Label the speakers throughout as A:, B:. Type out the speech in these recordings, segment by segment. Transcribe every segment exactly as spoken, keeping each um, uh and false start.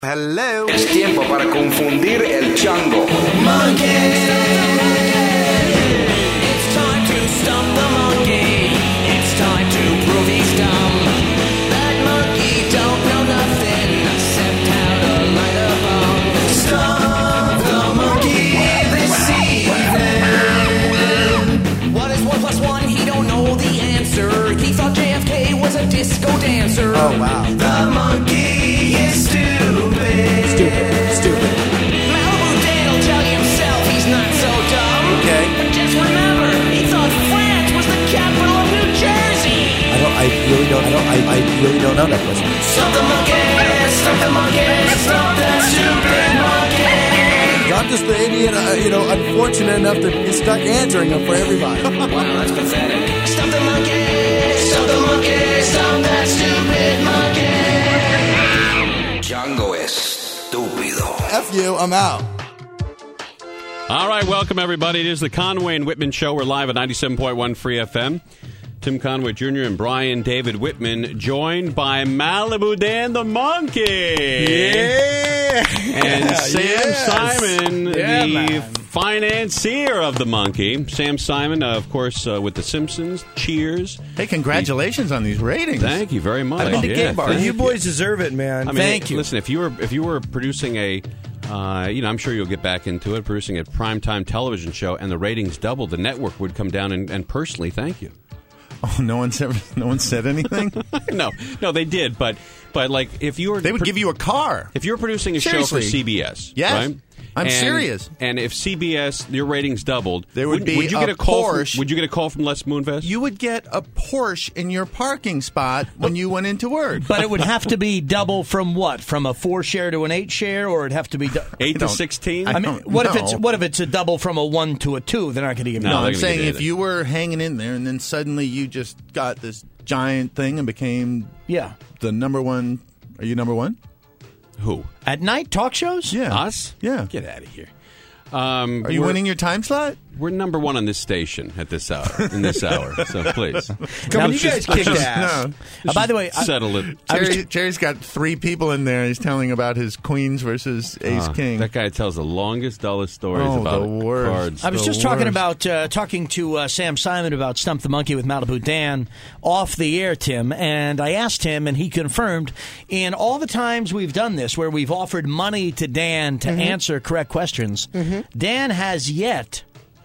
A: Hello.
B: Es tiempo para confundir el chango.
C: Monkey. It's time to stump the monkey. It's time to prove he's dumb. That monkey don't know nothing except how to light a bomb. Stump the monkey this evening. What is one plus one? He don't know the answer. He thought J F K was a disco dancer.
A: Oh, wow.
C: The monkey is stupid.
A: Stupid. Stupid.
C: Malibu Dan will tell you himself he's not so dumb.
A: Okay.
C: But just remember, he thought France was the capital of New Jersey.
A: I don't. I really don't. I don't. I, I really don't know that question.
C: Stop the monkey, stop the monkey, stop that stupid monkey.
A: I'm just the idiot, uh, you know, unfortunate enough to be stuck answering them for everybody.
C: Wow, that's pathetic. Stop the monkey, stop the monkey, stop that stupid monkey.
B: Chango es estúpido.
A: F you, I'm out.
D: All right, welcome, everybody. It is the Conway and Whitman Show. We're live at ninety-seven point one Free F M. Tim Conway Junior and Brian David Whitman, joined by Malibu Dan the Monkey.
A: Yeah.
D: And Sam
A: Yes.
D: Simon,
A: Yeah,
D: the
A: man.
D: financier of the Monkey. Sam Simon, uh, of course, uh, with The Simpsons. Cheers.
E: Hey, congratulations on these ratings.
D: Thank you very much.
A: I've been to
D: Yeah,
A: gay bars.
D: thank
F: You boys deserve it, man.
D: I mean,
F: Thank
D: hey,
F: you.
D: Listen, if you were if you were producing a, uh, you know, I'm sure you'll get back into it, producing a primetime television show, and the ratings doubled, the network would come down and, and personally thank you.
E: Oh, no one said, no one said anything?
D: no, no, they did, but but like if you were,
E: They would give you a car.
D: if you were producing a
E: Seriously.
D: show for C B S,
E: Yes.
D: right?
E: I'm
D: And-
E: serious.
D: And if C B S your ratings doubled,
E: There would
D: wouldn't-
E: be
D: would you
E: a
D: get a call?
E: Porsche.
D: From, would you get a call from Les Moonves?
E: You would get a Porsche in your parking spot when you went into work.
F: But it would have to be double from what? From a four share to an eight share, or it'd have to be du-
D: Eight to
E: don't-
D: sixteen.
E: I
F: I mean,
E: don't
F: what if
E: know.
F: it's what if it's a double from a one to a two? They're not going to give you.
D: No,
E: No,
D: they're
E: I'm
D: gonna
E: saying
D: get
E: if
D: it.
E: you were hanging in there and then suddenly you just got this giant thing and became
F: Yeah.
E: the number one. Are you number one?
D: Who?
F: At night talk shows.
E: Yeah.
D: Us?
E: Yeah.
D: Get out of here. Um,
E: Are you
D: we're-
E: winning your time slot?
D: We're number one on this station at this hour. In this hour, so please.
F: Come on,
D: Let's
F: you
D: just-
F: guys kicked
D: let's just-
F: ass.
E: No.
F: Uh, by the way, I,
D: Settle it.
F: I was
E: Jerry, Jerry's got three people in there. He's telling about his queens versus ace
D: Uh,
E: king.
D: That guy tells the longest, dullest stories
E: Oh,
D: about
E: the worst.
D: cards.
F: I was
E: the
F: just talking
E: worst.
F: about uh, talking to uh, Sam Simon about Stump the Monkey with Malibu Dan off the air, Tim, and I asked him, and he confirmed. In all the times we've done this, where we've offered money to Dan to answer correct questions, Dan has yet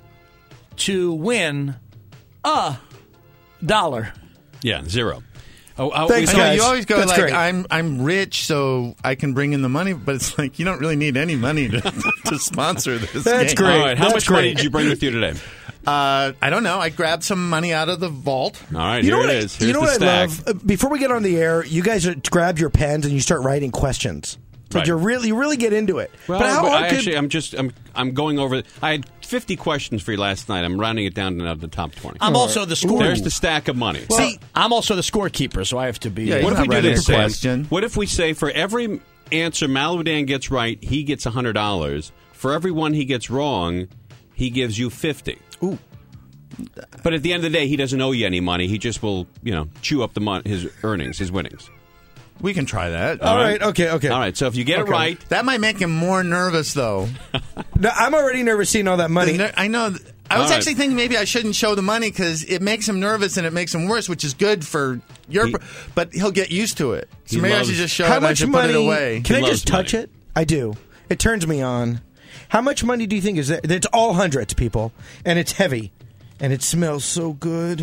F: to win a dollar.
D: Yeah, zero. Oh, oh,
F: Thanks,
D: we-
E: I know,
F: guys.
E: you always go
F: That's
E: like,
F: great.
E: I'm I'm rich, so I can bring in the money, but it's like you don't really need any money to, to sponsor this.
F: That's
E: game.
F: great.
D: All right, how
F: That's
D: much money
F: great.
D: did you bring with you today?
E: Uh, I don't know. I grabbed some money out of the vault.
D: All right,
G: You
D: here
G: know what
D: it
G: I-
D: is. Here's
G: you know
D: the
G: what
D: stack.
G: I love? Uh, Before we get on the air, you guys are, grab your pens and you start writing questions. Like
D: Right.
G: you really, you really get into it.
D: Well,
G: but how
D: but
G: hard
D: I
G: could
D: actually, I'm just, I'm, I'm going over. I had fifty questions for you last night. I'm rounding it down to now the top twenty.
F: I'm also the score.
D: There's the stack of money.
F: See, I'm also the scorekeeper, so I have to be.
E: Yeah,
D: what
E: he's
D: if we
E: not
D: do
E: writing
D: this,
E: a
D: Sam?
E: question.
D: What if we say for every answer Malibu Dan gets right, he gets one hundred dollars. For every one he gets wrong, he gives you fifty.
G: Ooh.
D: But at the end of the day, he doesn't owe you any money. He just will, you know, chew up the mon- his earnings, his winnings.
E: We can try that.
G: All right. Okay. Okay.
D: All right. So if you get
G: Okay.
D: it right,
E: That might make him more nervous, though.
G: No, I'm already nervous seeing all that
E: The
G: money.
E: ner- I know. th- I was
D: All right.
E: actually thinking maybe I shouldn't show the money because it makes him nervous and it makes him worse, which is good for your.
D: He-
E: pr- but he'll get used to it. So
D: He
E: maybe
D: loves-
E: I should just show
G: How
E: it. and I
G: much
E: should
G: money?
E: put it away.
G: Can
D: He
G: I just
D: loves
G: touch
D: money.
G: it? I do. It turns me on. How much money do you think is there? It's all hundreds, people, and it's heavy, and it smells so good.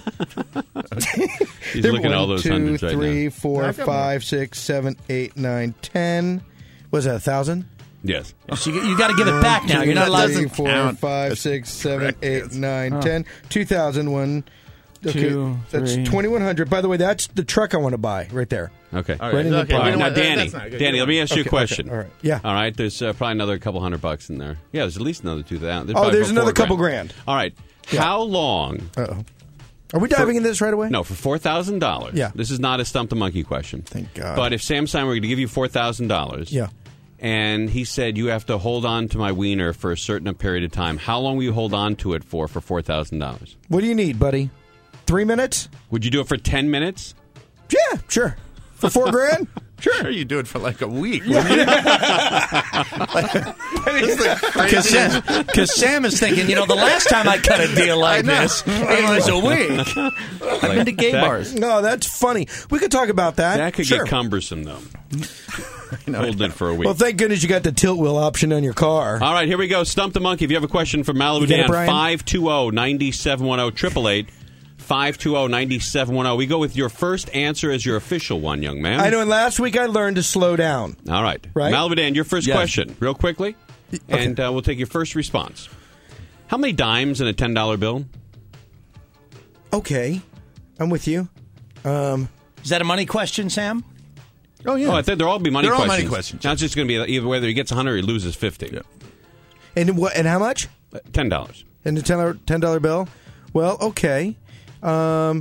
D: he's
G: There-
D: looking at all
G: one,
D: those
G: two,
D: hundreds right
G: three,
D: now.
G: four,
E: I've got
G: five, six, seven, eight, nine, ten. Was that a thousand?
D: Yes.
F: So you, you got to give it back now. You're not
E: That
F: allowed.
E: doesn't
G: Three, four,
E: count.
G: five,
E: That's
G: six, seven,
E: correct.
G: eight, nine, ten. Two thousand one. Okay,
F: Two,
G: that's
F: three.
G: twenty-one hundred. By the way, that's the truck I want to buy right there.
D: Okay.
E: All
G: Right in the
E: okay,
D: All
E: we
D: right,
E: don't
D: now
E: want- that-
D: Danny,
E: that's not good.
D: Danny, let me ask you a
G: Okay,
D: question.
G: okay, all right. Yeah.
D: All right, there's uh, probably another couple hundred bucks in there. Yeah, there's at least another two thousand.
G: Oh, there's another couple grand.
D: All right,
G: Yeah.
D: how long?
G: Uh-oh. Are we diving into this right away?
D: No, for four thousand dollars.
G: Yeah.
D: This is not a stump the monkey question.
G: Thank God.
D: But if Sam Simon were going to give you four thousand dollars,
G: Yeah.
D: and he said you have to hold on to my wiener for a certain period of time, how long will you hold on to it for for four thousand dollars?
G: What do you need, buddy? Three minutes?
D: Would you do it for ten minutes?
G: Yeah, sure. For four grand?
E: Sure, you do it for like a week. wouldn't you?
F: Because Sam, 'cause Sam is thinking, you know, the last time I cut a deal like this, it was a week.
A: I've been to gay
D: that-
A: bars.
G: No, that's funny. We could talk about that.
D: That could
G: sure.
D: get cumbersome, though. Holding it for a week.
G: Well, thank goodness you got the tilt wheel option on your car.
D: All right, here we go. Stump the Monkey. If you have a question for Malibu
G: You get it,
D: Dan,
G: Brian?
D: five two zero, nine seven one zero, eight eight eight, five two zero, nine seven one zero. We go with your first answer as your official one, young man.
G: I know, and last week I learned to slow down.
D: All right.
G: Right?
D: Malibu Dan, your first
A: Yes.
D: question, real quickly, and uh, we'll take your first response. How many dimes in a ten dollar bill?
G: Okay, I'm with you. Um,
F: Is that a money question, Sam?
E: Oh, yeah.
D: Oh, I think they'll all be money
E: They're all
D: questions.
E: money questions.
D: Now it's just going to be either whether he gets one hundred or he loses fifty.
E: Yeah.
G: and what? And how much?
D: Uh, ten dollars.
G: In the ten dollar ten dollar bill? Well, okay. Um,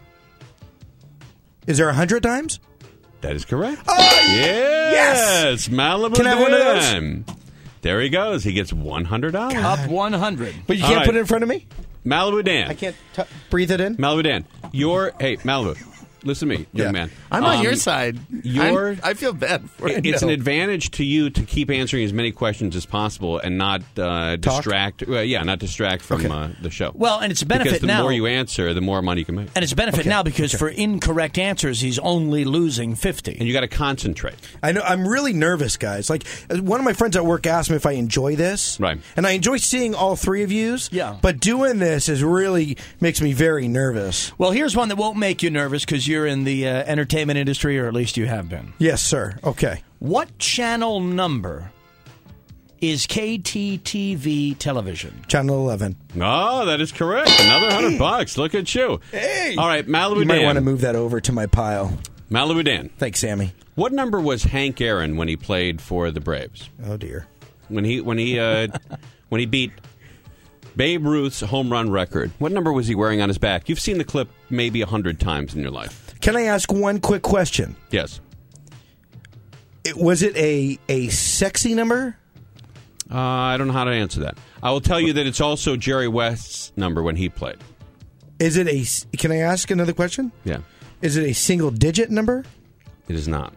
G: is there a hundred times?
D: That is correct.
G: Oh,
D: yes! Malibu
G: Can I have one of those?
D: Dan. There he goes. He gets one hundred dollars.
F: Up one hundred.
G: But you
D: All
G: can't
D: right.
G: put it in front of me.
D: Malibu Dan.
G: I can't t- breathe it in.
D: Malibu Dan. Your hey Malibu. Listen to me, young
E: Yeah.
D: man.
E: I'm on
D: Um,
E: your side.
D: your-
E: I'm- I feel bad for
D: It-
E: you.
D: It's an advantage to you to keep answering as many questions as possible and not uh, distract. Well, yeah, not distract from
G: Okay.
D: uh, the show.
F: Well, and it's a benefit
D: because the
F: now.
D: more you answer, the more money you can make.
F: And it's a benefit now because for incorrect answers, he's only losing fifty.
D: And you got to concentrate.
G: I know. I'm really nervous, guys. Like uh, one of my friends at work asked me if I enjoy this,
D: Right.
G: And I enjoy seeing all three of yous.
F: Yeah.
G: But doing this is really makes me very nervous.
F: Well, here's one that won't make you nervous because you're in the uh, entertainment industry, or at least you have been.
G: Yes, sir. Okay.
F: What channel number is K T T V television?
G: Channel eleven.
D: Oh, that is correct. Another hundred bucks. Look at you.
G: Hey.
D: All right, Malibu
G: You might
D: Dan.
G: want to move that over to my pile.
D: Malibu Dan.
G: Thanks, Sammy.
D: What number was Hank Aaron when he played for the Braves?
G: Oh dear.
D: When he when he uh, when he beat Babe Ruth's home run record? What number was he wearing on his back? You've seen the clip maybe a hundred times in your life.
G: Can I ask one quick question?
D: Yes.
G: It, was it a a sexy number?
D: Uh, I don't know how to answer that. I will tell you that it's also Jerry West's number when he played.
G: Is it a? s- Can I ask another question?
D: Yeah,
G: Is it a single digit number?
D: it is not.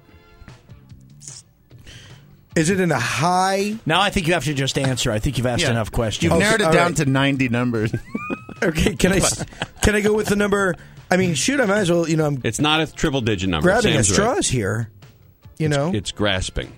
G: Is it in a high?
F: Now I think you have to just answer. I think you've asked
E: Yeah.
F: enough questions.
E: You've
G: Okay,
E: narrowed it
G: all
E: down
G: right.
E: to ninety numbers.
G: Okay. Can I? s- Can I go with the number? I mean, shoot. I might as well. You know, I'm
D: It's not a triple digit number.
G: grabbing at
D: Sam's right.
G: straws here. You know,
D: It's grasping.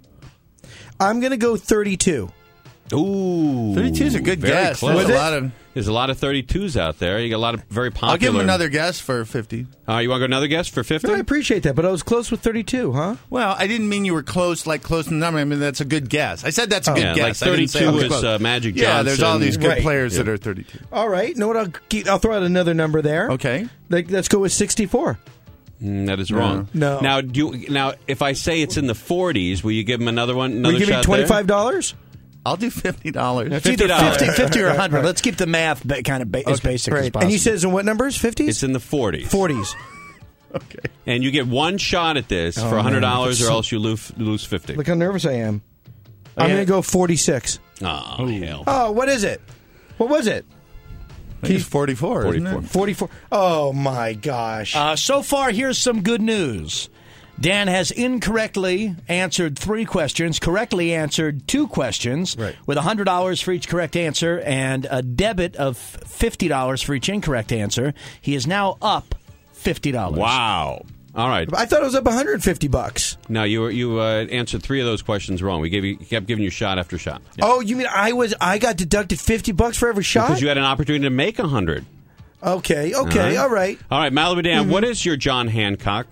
G: I'm going to go thirty-two.
D: Ooh,
E: thirty-two is a good
D: very
E: guess.
D: close.
E: There's
G: Was
E: a
G: it?
E: lot of.
D: There's a lot of thirty-twos out there. You got a lot of very popular.
E: I'll give him another guess for fifty.
D: Uh, you want to go another guess for fifty?
G: No, I appreciate that, but I was close with thirty-two, huh?
E: Well, I didn't mean you were close, like close to the number. I mean, that's a good guess. I said that's a good
D: Yeah,
E: guess.
D: like
E: I didn't say
D: thirty-two
E: I was
D: is,
E: close.
D: uh, Magic
E: Yeah, there's all
D: Johnson.
E: these good
G: Right.
E: players
D: Yeah.
E: that are thirty-two.
G: All right. No, what? I'll keep, I'll throw out another number there.
E: Okay.
G: Like, let's go with sixty-four.
D: Mm, that is wrong.
G: No.
D: Now, do you, now, if I say it's in the forties, will you give him another one?
G: Will
D: Another
G: you give me
D: shot
G: twenty-five dollars?
E: I'll do fifty dollars.
F: It's either
D: fifty dollars.
F: fifty, fifty or one hundred. Let's keep the math ba- kind of ba- as basic as
G: Right.
F: possible.
G: And you said it's in what numbers?
D: There?
G: fifties?
D: It's in the forties.
G: forties.
E: Okay.
D: And you get one shot at this
G: Oh,
D: for one hundred
G: man.
D: dollars, or
G: So-
D: else you lose, lose fifty.
G: Look how nervous I am. I'm
F: yeah.
G: going to go forty-six.
D: Oh, hell.
G: Oh, what is it? What was it?
E: He's forty-four, isn't
D: forty-four.
E: it?
G: forty-four. Oh, my gosh.
F: Uh, so far, here's some good news. Dan has incorrectly answered three questions, correctly answered two questions,
G: Right.
F: with one hundred dollars for each correct answer and a debit of fifty dollars for each incorrect answer. He is now up fifty dollars.
D: Wow. All right.
G: I thought it was up one hundred fifty bucks.
D: Now, you were- you uh, answered three of those questions wrong. We gave you kept giving you shot after shot.
G: Oh, you mean I was I got deducted fifty bucks for every shot?
D: Because you had an opportunity to make a hundred.
G: Okay, okay, all right.
D: All right, Malibu Dan,
G: Mm-hmm.
D: what is your John Hancock?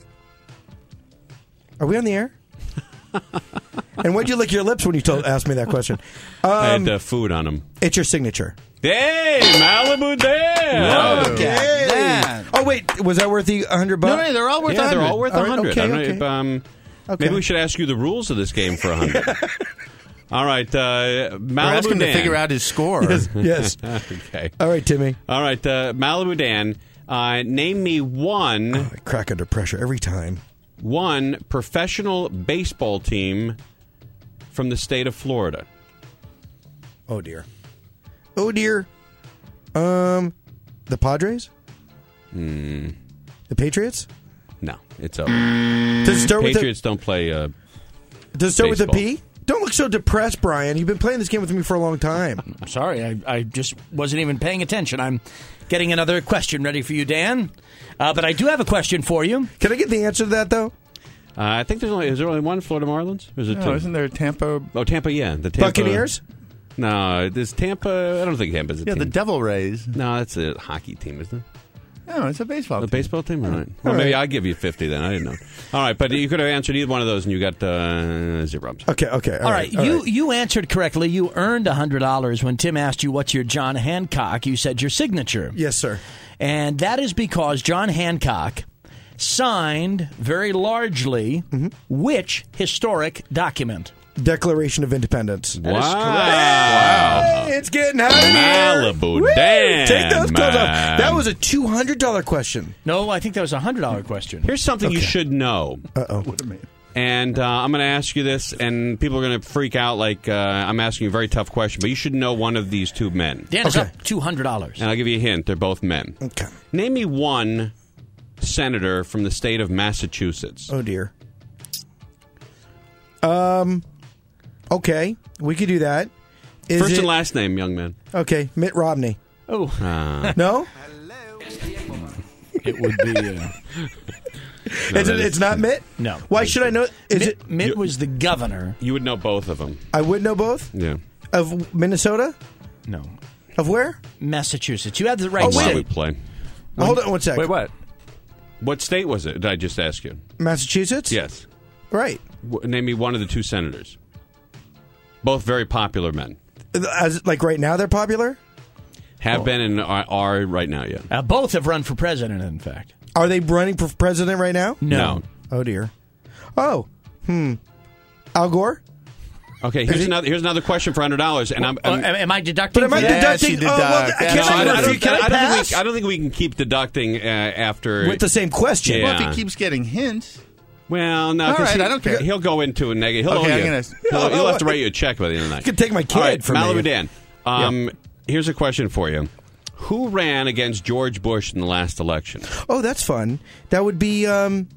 G: Are we on the air? And why'd you lick your lips when you told, asked me that question?
D: I
G: Um,
D: had uh, food on him.
G: it's your signature.
D: Hey, Malibu Dan!
F: Look at that.
G: Oh, wait, was that worth the one hundred
E: No,
G: bucks?
E: no, they're all worth
D: Yeah,
E: one
D: they're
E: hundred.
D: all worth
G: All
D: a
G: right,
D: hundred.
G: okay,
D: I don't know
G: okay.
D: if, um,
G: Okay.
D: Maybe we should ask you the rules of this game for a hundred. All right, uh,
E: We're
D: Malibu
E: asking
D: Dan.
E: to figure out his score.
G: Yes.
D: Okay.
G: All right, Timmy.
D: All right, uh, Malibu Dan, uh, name me one
G: I crack under pressure every time.
D: one professional baseball team from the state of Florida.
G: Oh, dear. Oh, dear. Um, the Padres?
D: Hmm.
G: The Patriots?
D: No, it's over.
G: Does it start with a,
D: Patriots don't play. Uh,
G: does it start with a
D: baseball.
G: P? Don't look so depressed, Brian. You've been playing this game with me for a long time.
F: I'm sorry, I, I just wasn't even paying attention. I'm getting another question ready for you, Dan. Uh, but I do have a question for you.
G: Can I get the answer to that, though?
D: Uh, I think there's only is there only one Florida Marlins? Or is it
E: No,
D: two?
E: isn't there Tampa?
D: Oh, Tampa, yeah, the Tampa
G: Buccaneers?
D: No, there's Tampa. I don't think Tampa's a
E: Yeah,
D: team.
E: the Devil Rays.
D: No, that's a hockey team, isn't it?
E: No, it's a baseball
D: The
E: team.
D: baseball team, all right. Well, maybe I'll give you fifty then. I didn't know. All right, but you could have answered either one of those, and you got uh, zero.
G: Okay, okay.
F: All right,
G: all
F: you
G: right.
F: you answered correctly. You earned one hundred dollars when Tim asked you what's your John Hancock. You said your signature.
G: Yes, sir.
F: And that is because John Hancock signed very largely which historic document?
G: Declaration of Independence.
D: Wow.
F: correct.
G: Hey, it's getting hot in here.
D: Malibu
G: Woo!
D: Dan,
G: Take those clothes off.
D: man.
G: That was a two hundred dollars question.
F: No, I think that was a one hundred dollars question.
D: Here's something you should know.
G: Uh-oh.
D: And uh, I'm going to ask you this, and people are going to freak out like uh, I'm asking you a very tough question, but you should know one of these two men.
F: Dan is
G: Okay.
F: up two hundred dollars.
D: And I'll give you a hint. They're both men.
G: Okay.
D: Name me one senator from the state of Massachusetts.
G: Oh, dear. Um, okay. We could do that. Is
D: First
G: it,
D: and last name, young man.
G: Okay, Mitt Romney.
F: Oh,
D: Uh,
G: No?
F: it would be. Uh,
D: no,
G: Is
D: that
G: it,
D: is-
G: it's not Mitt?
F: No.
G: Why should I know? Is
F: Mitt,
G: it?
F: Mitt was the governor.
D: You would know both of them.
G: I would know both?
D: Yeah.
G: Of Minnesota?
F: No,
G: Of where?
F: Massachusetts. You had the right
G: Oh,
D: Why
F: state.
D: we play?
G: Hold on one sec.
F: Wait, what?
D: What state was it? Did I just ask you?
G: Massachusetts?
D: Yes.
G: Right.
D: W- name me one of the two senators. Both very popular men.
G: As like right now, they're popular.
D: Have been and are, are right now, yeah.
F: Uh, both have run for president, in fact.
G: Are they running for president right now?
D: No.
G: Oh dear. Oh. Hmm. Al Gore.
D: Okay, here's another here's another question for one hundred dollars, and I'm,
F: Oh,
D: I'm
F: am, am I deducting?
G: But am I
F: for that?
E: Yes,
G: deducting?
E: you
G: Oh, well,
E: deduct.
G: can
D: No,
G: I,
D: I, I,
G: refute-
D: don't,
G: can I
D: I, don't
G: pass?
D: think we, I don't think we can keep deducting uh, after
G: With the same question.
D: Yeah.
E: Well, if he keeps getting hints.
D: Well, no,
E: All
D: 'cause
E: right,
D: he,
E: I don't care.
D: He'll go into a negative. He'll,
E: Okay,
D: owe
E: I'm
D: you,
E: gonna-
D: he'll, he'll have to write you a check by the end of the night.
G: You can take my kid
D: All right,
G: from
D: Malibu
G: me.
D: Dan. Um, Here's a question for you: who ran against George Bush in the last election?
G: Oh, that's fun. That would be um,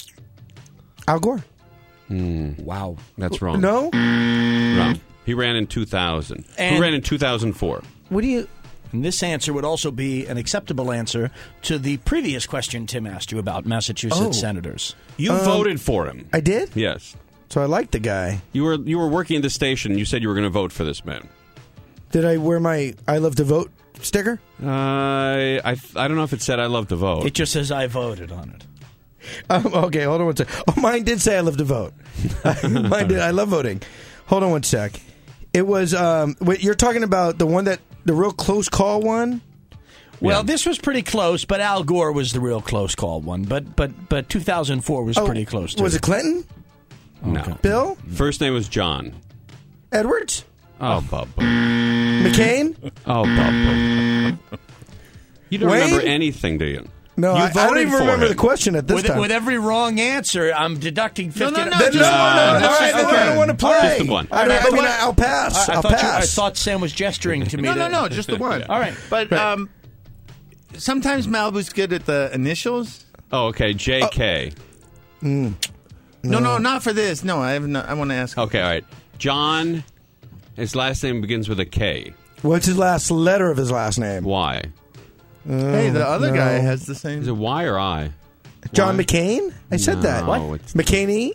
G: Al Gore.
D: Wow, that's wrong.
G: No.
D: Wrong. He ran in two thousand.
F: And-
D: who ran in two thousand four?
G: What do you?
F: And this answer would also be an acceptable answer to the previous question Tim asked you about Massachusetts
G: Oh.
F: senators.
D: You voted for him.
G: I did.
D: Yes,
G: So I like the guy.
D: you were. You were working at the station. You said you were going to vote for this man.
G: Did I wear my "I love to vote" sticker?
D: Uh, I I don't know if it said I love to vote.
F: It just says I voted on it.
G: Um, okay, hold on one sec. Oh, mine did say I love to vote. Mine did. I love voting. Hold on one sec. It was. Um, wait, you're talking about the one that the real close call one.
F: Well,
D: Yeah.
F: this was pretty close, but Al Gore was the real close call one. But but but two thousand four was
G: Oh,
F: pretty close. Too.
G: Was it Clinton?
D: no.
G: Bill?
D: First name was John.
G: Edwards?
D: Oh, Bubba.
G: McCain?
D: Oh, Bubba. You don't
G: Wayne?
D: remember anything, do you?
G: No,
D: You
G: I, I don't
D: voted
G: even
D: for
G: remember
D: him.
G: the question at this
F: with,
G: time.
F: with every wrong answer, I'm deducting fifty.
E: no, no,
G: Then
E: just-
G: no, no, no,
E: that's
G: all right,
E: just
G: then I don't want to play.
D: Just the one.
G: I, mean, I
F: But
G: mean,
F: what-
G: I'll pass.
F: I, I
G: I'll
F: thought you, I
G: pass.
F: thought Sam was gesturing to me.
E: No,
F: to,
E: no, no, just the one.
F: All right.
E: But um, sometimes Malibu's good at the initials.
D: Oh, okay. J K.
E: No, no, not for this. No, I have. No, I want to ask.
D: Okay, all right. John, his last name begins with a K.
G: What's his last letter of his last name?
D: Y.
E: Hey, the other
G: no.
E: guy has the
D: Is
E: same.
D: it Y or I?
G: John
D: Why?
G: McCain? I said that.
D: No, What? it's-
G: McCain-y?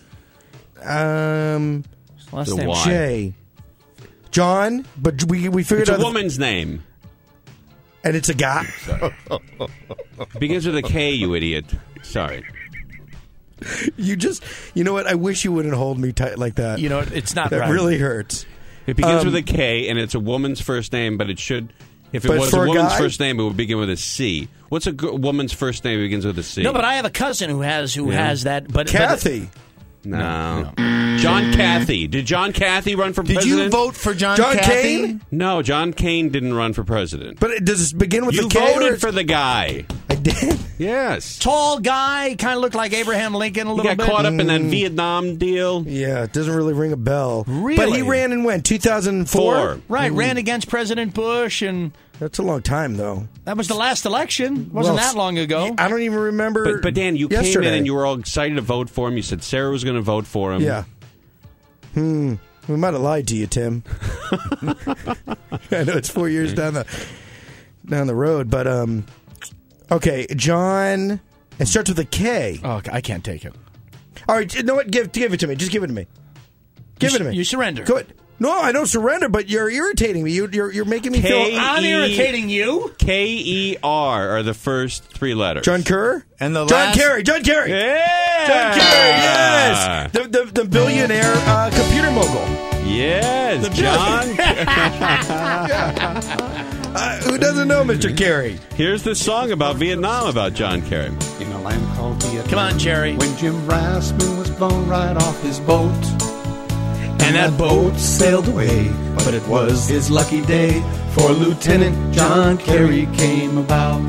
G: Um,
F: Last
D: The
F: name.
D: Y.
G: J. John, but we we figured
D: It's a
G: out, the-
D: woman's name.
G: and it's a guy.
D: Begins with a K, you idiot. Sorry.
G: You just, you know what? I wish you wouldn't hold me tight like that.
F: You know, it's not
G: that
F: right.
G: really hurts.
D: It begins
G: Um,
D: with a K, and it's a woman's first name, but it should. If it
G: But
D: was
G: for
D: a
G: a
D: woman's
G: guy?
D: first name, it would begin with a C. What's a g- woman's first name that begins with a C?
F: No, but I have a cousin who has who
D: Yeah.
F: has that. But
G: Kathy.
D: No. John Cathy. Did John Cathy run for
E: Did
D: president?
E: you vote for John,
G: John
E: Cathy?
G: Kane?
D: No, John Kane didn't run for president.
G: But it, does it begin with
D: You
G: the K? or
D: voted
G: it's-
D: for the guy.
G: I did. Dan?
D: Yes.
F: Tall guy, kind of looked like Abraham Lincoln a
D: He
F: little
D: got
F: bit.
D: caught up in that Vietnam deal.
G: Yeah, it doesn't really ring a bell.
F: Really?
G: But he ran in when? two thousand four?
D: Four.
F: Right, ran against President Bush, and
G: That's a long time, though.
F: that was the last election. Wasn't
G: Well,
F: that long ago?
G: I don't even remember.
D: But, but Dan, you came
G: yesterday.
D: in and you were all excited to vote for him. You said Sarah was going to vote for him.
G: Yeah. Hmm. We might have lied to you, Tim. I know it's four years down the down the road, but um, okay, John. It starts with a K.
F: Oh, I can't take it.
G: All right, you know what? Give give it to me. Just give it to me. Give
F: You
G: it to
F: su-
G: me.
F: you surrender.
G: Good. No, I don't surrender, but you're irritating me. You, you're you're making me
D: K-
G: feel.
F: I'm
D: E-
F: irritating you.
D: K E R are the first three letters.
G: John Kerr
E: And the
G: John
E: last-
G: Kerry. John Kerry.
D: Yeah.
G: John Kerry. Yes. The the, the billionaire uh, computer mogul.
D: Yes, John.
G: Uh, who doesn't know Mister Kerry?
D: Here's the song about Vietnam about John Kerry.
H: In a land called Vietnam.
F: Come on, Jerry.
H: When Jim Rasmussen was blown right off his boat. And that boat sailed away, but it was his lucky day, for Lieutenant John Kerry came about.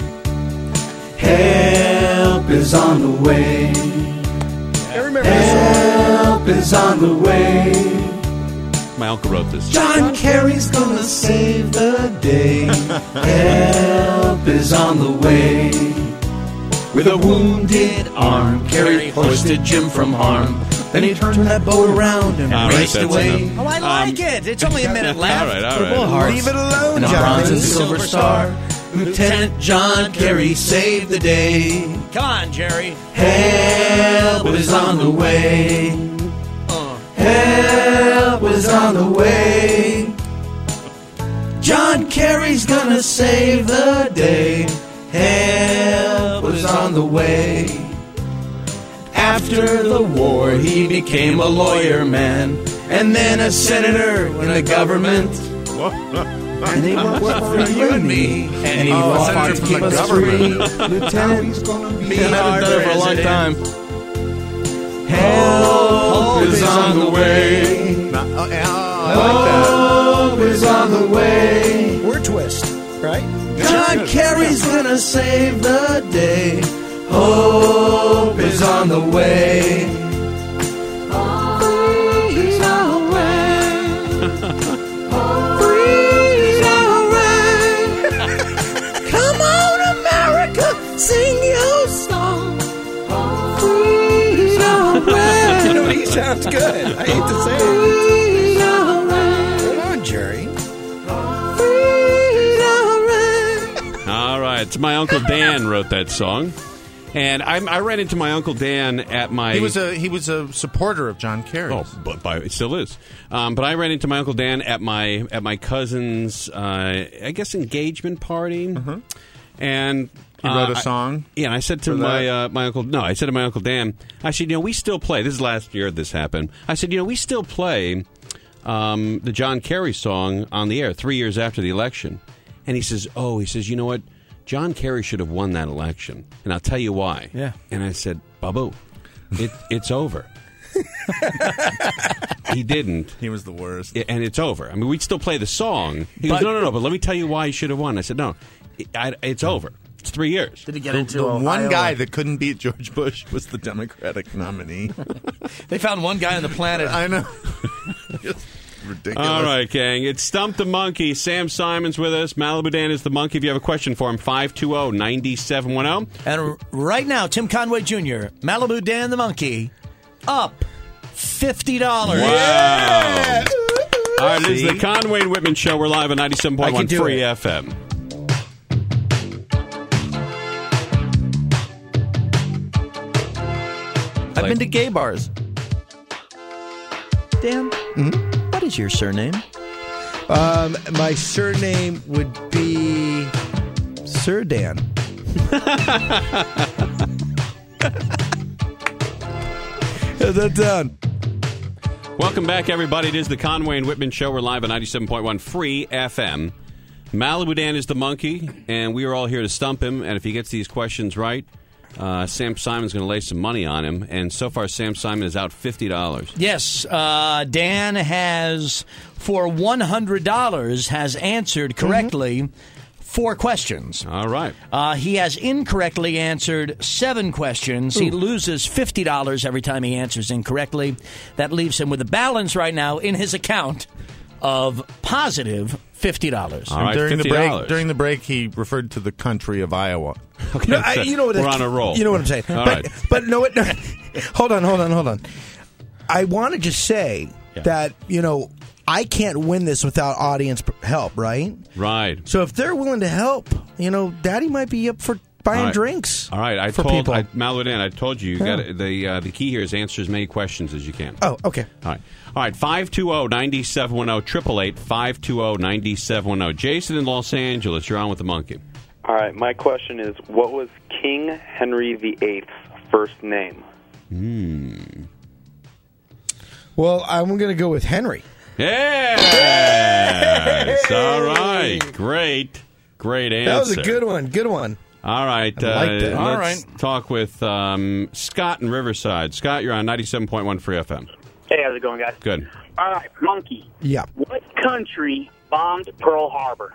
H: Help is on the way.
G: I remember this song.
H: Help is on the way.
D: My uncle wrote this.
H: John Kerry's gonna save the day. Help is on the way. With a wounded arm, Kerry hoisted Jim from harm. Then he turned that boat around and
D: All right,
H: raced
D: that's
H: away.
D: enough.
F: Oh, I like it. It's only a minute left.
D: All right, all
H: Purple
D: right.
H: hearts
G: Leave it alone,
H: and a
G: John.
H: bronze and silver star. Lieutenant John Kerry saved the day.
F: Come on, Jerry.
H: Help is on the way. Help is on the way. John Kerry's gonna save the day. Help is on the way. After the war, he became a lawyer man, and then a senator in the government. And he worked for you and me, and he
E: Oh, a
H: fought
E: senator
H: to
E: from
H: keep
E: the
H: us
E: government.
H: free. Lieutenant, be
F: our
H: our
F: president.
H: Help is on the way.
E: Not- oh, yeah, I
H: Help is on the way.
G: Word twist, right?
H: John Kerry's gonna save the day. Hope is on the way. Freedom ring. Freedom ring. Come on, America, sing your song. Freedom ring.
G: You know, he sounds good. I hate to say it.
H: Freedom ring.
G: Come on, Jerry.
H: Freedom ring.
D: All right, it's my Uncle Dan wrote that song. And I, I ran into my Uncle Dan at my...
E: He was a he was a supporter of John Kerry.
D: Oh, but by, it still is. Um, but I ran into my Uncle Dan at my at my cousin's, uh, I guess, engagement party. And
E: He wrote
D: uh,
E: a
D: I-
E: song.
D: yeah, and I said to
E: for
D: my
E: that?
D: uh, my uncle, no, I said to my Uncle Dan, I said, you know, we still play. This is last year this happened. I said, you know, we still play um, the John Kerry song on the air three years after the election. And he says, oh, he says, you know what? John Kerry should have won that election, and I'll tell you why.
F: Yeah.
D: And I said, Babu, it, it's over. He didn't.
E: He was the worst.
D: I- and it's over. I mean, we'd still play the song. He goes,
F: But-
D: no, no, no, but let me tell you why he should have won. I said, no, it, I, it's over. It's three years.
F: Did he get
E: The,
F: into
E: the
F: Ohio?
E: one guy that couldn't beat George Bush was the Democratic nominee.
F: They found one guy on the planet.
E: I know. Just ridiculous.
D: All right, gang. It's Stump the Monkey. Sam Simon's with us. Malibu Dan is the monkey. If you have a question for him, five two zero, nine seven one zero.
F: And r- right now, Tim Conway Junior, Malibu Dan the Monkey, up fifty dollars.
D: Wow. All right, this is the
E: See?
D: Conway and Whitman Show. We're live at ninety-seven point
G: I
D: one
G: can do
D: Free
G: it.
D: F M.
F: I've been to gay bars. Dan, what is your surname?
G: Um, my surname would be Sir Dan. How's that sound?
D: Welcome back, everybody. It is the Conway and Whitman Show. We're live at ninety-seven point one Free F M. Malibu Dan is the monkey, and we are all here to stump him. And if he gets these questions right, uh, Sam Simon's going to lay some money on him. And so far, Sam Simon is out fifty dollars.
F: Yes, uh, Dan has, for one hundred dollars, has answered correctly four questions.
D: All right.
F: Uh, he has incorrectly answered seven questions. He loses fifty dollars every time he answers incorrectly. That leaves him with a balance right now in his account of positive fifty dollars.
D: All right,
E: during the
D: fifty
E: break,
D: dollars.
E: during the break, he referred to the country of Iowa.
D: Okay,
G: No, I,
D: so
G: you know what?
D: we're on a roll.
G: You know what I'm saying.
D: All
G: but,
D: right.
G: but no, what? No, hold on, hold on, hold on. I want to just say
D: Yeah.
G: that you know I can't win this without audience p- help, right?
D: Right.
G: So if they're willing to help, you know, Daddy might be up for buying
D: All right.
G: drinks.
D: All right. I
G: for
D: told
G: people.
D: I, Maludan, I told you. You
G: Yeah.
D: got the uh, the key here is answer as many questions as you can.
G: Oh, okay.
D: All right. All right. five two zero, nine seven one zero, eight eight eight, five two zero, nine seven one zero. Jason in Los Angeles, you're on with the monkey.
I: All right, my question is, what was King Henry the Eighth's first name?
D: Hmm.
G: Well, I'm going to go with Henry.
D: Yes! All right. Great. Great answer.
G: That was a good one. Good one.
D: All right.
G: I liked it.
D: Uh,
G: All
D: let's talk with um, Scott in Riverside. Scott, you're on ninety-seven point one Free F M.
J: Hey, how's it going, guys?
D: Good.
J: All right, Monkey.
G: Yeah.
J: What country bombed Pearl Harbor?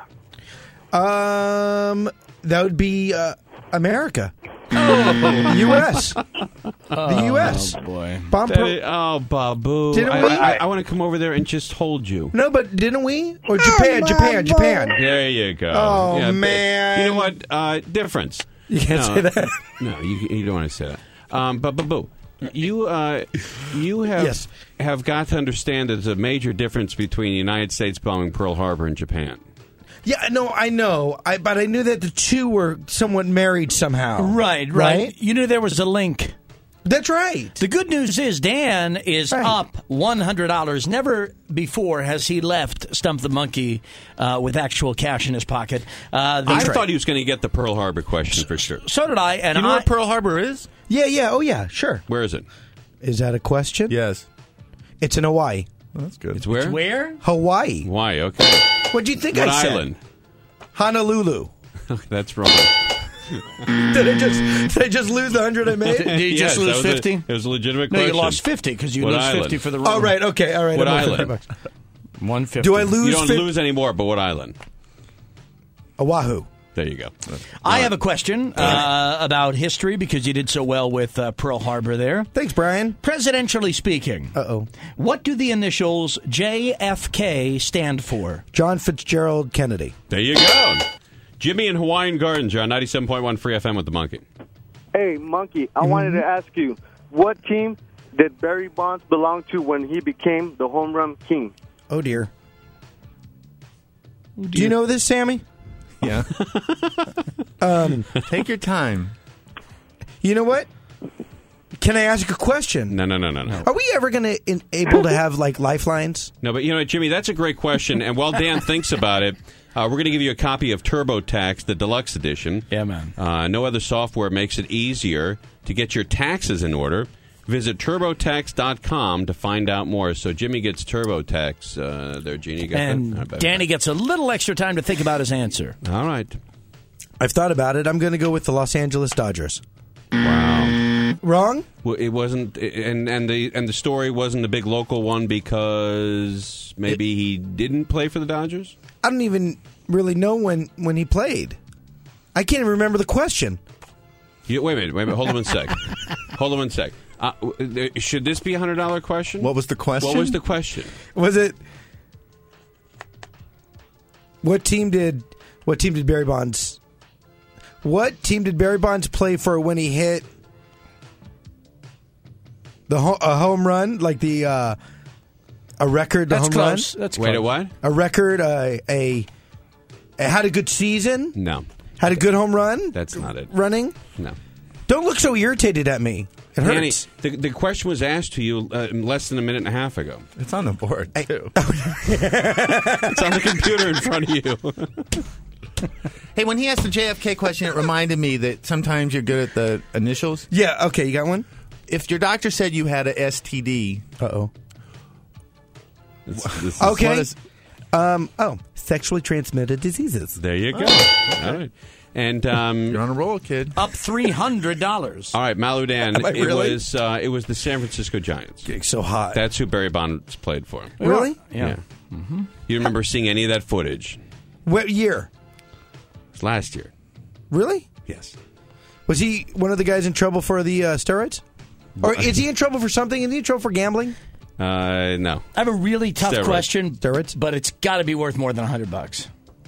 G: Um, that would be uh, America. Oh. U S The U S
F: Oh, boy.
G: Bomb
D: That
G: Pearl-
D: is- oh, Babu.
G: Didn't
D: I,
G: we?
D: I, I want to come over there and just hold you.
G: No, but didn't we? Or Japan, Japan, Japan.
D: There you go.
G: Oh,
D: but-
G: man.
D: You know what? Uh, difference.
G: You can't
D: No,
G: say that.
D: No, you, you don't want to say that. Um, but, Babu, you, uh, you have,
G: Yes.
D: have got to understand there's a major difference between the United States bombing Pearl Harbor and Japan.
G: Yeah, no, I know. I but I knew that the two were somewhat married somehow.
F: Right, right,
G: Right?
F: You knew there was a link.
G: That's right.
F: The good news is Dan is
G: Right.
F: up one hundred dollars. Never before has he left Stump the Monkey uh, with actual cash in his pocket. Uh, the-
D: I thought he was going to get the Pearl Harbor question for sure.
F: so did I. And
E: Do you know
F: I,
E: what Pearl Harbor is?
G: Yeah, yeah. Oh, yeah. Sure.
D: Where is it?
G: Is that a question?
E: Yes.
G: It's in Hawaii.
E: Well, that's good.
D: It's where?
F: where?
G: Hawaii.
D: Why? Okay.
G: What do you think
D: What
G: I said?
D: island?
G: Honolulu.
D: That's wrong.
G: Did I just did I just lose the hundred I made?
F: Did you
D: Yes,
F: just
D: that
F: lose
D: was a-
F: fifty?
D: It was a legitimate
F: No,
D: question.
F: you lost fifty because you
D: What
F: lose
D: island?
F: fifty for the room.
G: Oh, right. Okay. All right.
D: What
G: I'm up for
D: island?
G: five bucks.
F: one fifty.
G: Do I lose?
D: You don't
G: fif-
D: lose anymore, but what island?
G: Oahu.
D: There you go.
F: I have a question uh, about history because you did so well with uh, Pearl Harbor there.
G: Thanks, Brian.
F: Presidentially speaking,
G: Uh oh.
F: what do the initials J F K stand for?
G: John Fitzgerald Kennedy.
D: There you go. Jimmy in Hawaiian Gardens, you're on ninety-seven point one Free F M with the monkey.
K: Hey, Monkey, I wanted to ask you, what team did Barry Bonds belong to when he became the home run king?
G: Oh dear. Do you know this, Sammy?
E: Yeah.
G: Um,
E: Take your time.
G: you know what? Can I ask a question?
D: No, no, no, no, no.
G: Are we ever going to in, able to have like lifelines?
D: No, but you know what, Jimmy, that's a great question. And while Dan thinks about it, uh, we're going to give you a copy of TurboTax, the deluxe edition.
F: Yeah, man.
D: Uh, no other software makes it easier to get your taxes in order. Visit turbotax dot com to find out more. So Jimmy gets TurboTax uh, there, Jeannie. You got
F: And
D: that? I bet.
F: Danny gets a little extra time to think about his answer.
D: All right.
G: I've thought about it. I'm going to go with the Los Angeles Dodgers.
D: Wow.
G: Wrong?
D: Well, it wasn't, and and the and the story wasn't a big local one because maybe he didn't play for the Dodgers.
G: I don't even really know when, when he played. I can't even remember the question.
D: You, wait a minute, wait a minute. Hold on one sec. Hold on one sec. Uh, w- uh, should this be a hundred dollar question?
E: What was the question?
D: What was the question?
G: Was it what team did what team did Barry Bonds what team did Barry Bonds play for when he hit the ho- a home run like the uh, a record the
F: That's
G: home
F: close.
G: run
F: That's
D: Wait,
F: close.
D: a what?
G: a record uh, a, a had a good season
D: No,
G: had a good home run
D: that's not it.
G: running.
D: No.
G: Don't look so irritated at me. It
D: Danny,
G: hurts.
D: the, the question was asked to you uh, less than a minute and a half ago.
E: It's on the board, too.
D: It's on the computer in front of you.
E: Hey, when he asked the J F K question, it reminded me that sometimes you're good at the initials.
G: Yeah. Okay. You got one.
E: If your doctor said you had a S T D,
G: Uh oh.
D: This- this is-
G: Okay.
E: what is-
G: Um. Oh, sexually transmitted diseases.
D: There you go. All right. And um,
E: you're on a roll, kid.
F: Up three hundred dollars.
D: all right, Maludan.
G: Am I
D: It
G: really?
D: was uh, it was the San Francisco Giants.
G: Getting so hot.
D: That's who Barry Bonds played for.
G: Really?
F: Yeah.
D: You remember seeing any of that footage?
G: What year?
D: It's last year.
G: Really?
D: Yes.
G: Was he one of the guys in trouble for the uh, steroids? Or is he in trouble for something? Is he in trouble for gambling?
D: Uh, no.
F: I have a really tough
D: Steroids.
F: question,
G: Steroids?
F: but it's got to be worth more than a hundred bucks.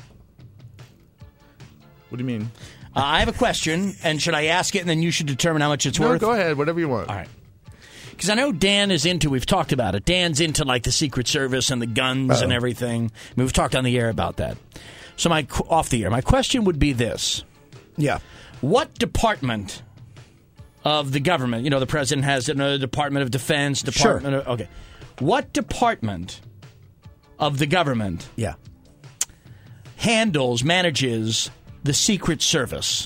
E: What do you mean?
F: Uh, I have a question, and should I ask it, and then you should determine how much it's
E: No,
F: worth?
E: go ahead. Whatever you want.
F: All right. Because I know Dan is into, we've talked about it, Dan's into like the Secret Service and the guns
G: Uh-oh.
F: and everything. I mean, we've talked on the air about that. So my off the air, my question would be this.
G: Yeah.
F: What department of the government, you know, the president has a Department of Defense, Department
G: Sure.
F: of, okay. What department of the government
G: Yeah.
F: handles, manages the Secret Service?